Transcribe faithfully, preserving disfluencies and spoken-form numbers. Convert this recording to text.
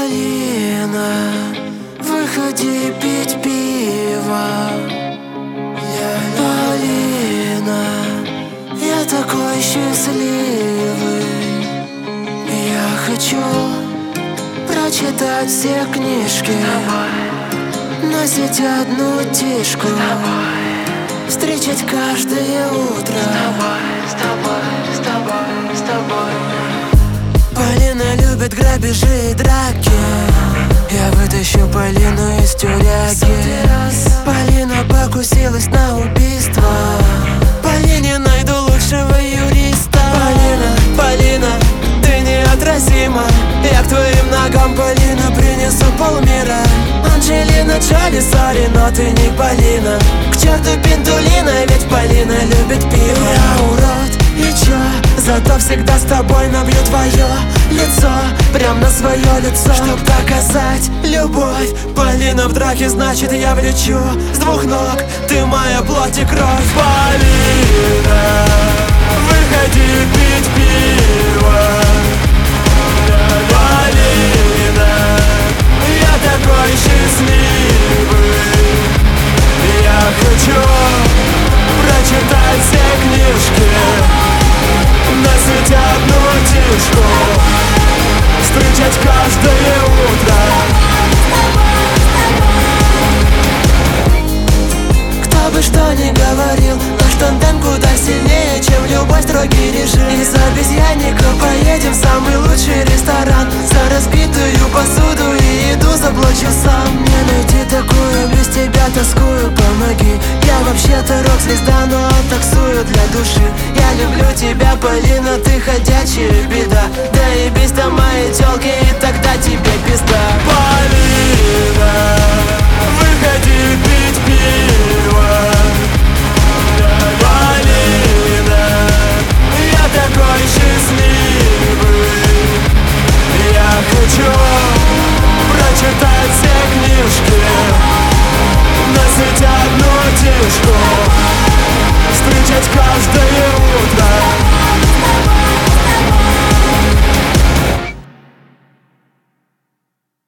Полина, выходи пить пиво. Полина, я такой счастливый. Я хочу прочитать все книжки, носить одну тишку, встречать каждое утро С тобой, с тобой, с тобой. Полина любит грабежи и драки. Я вытащу Полину из тюряги. Полина покусилась на убийство. Полине найду лучшего юриста. Полина, Полина, ты неотразима. Я к твоим ногам, Полина, принесу полмира. Анджелина Джоли, сори, но ты не Полина. К черту Пинтулина, ведь Полина любит пиво. Я урод, и чё? Зато всегда с тобой набью твое лицо, прям на свое лицо, чтоб доказать любовь. Полина в драке, значит я влечу с двух ног. Ты моя плоть и кровь. Полина, выходи пить пиво. Полина, я такой счастливый. Я хочу прочитать все книжки, носить одну тишку, встречать каждое утро. Кто бы что ни говорил, наш тандем куда сильнее, чем любой строгий режим. Из обезьянника поедем в самый лучший ресторан. За разбитую посуду и еду заплачу сам. Мне найти такую, без тебя тоскую, помоги. Я вообще-то рок-звезда, но таксую для души. Я люблю тебя, Полина, ты ходя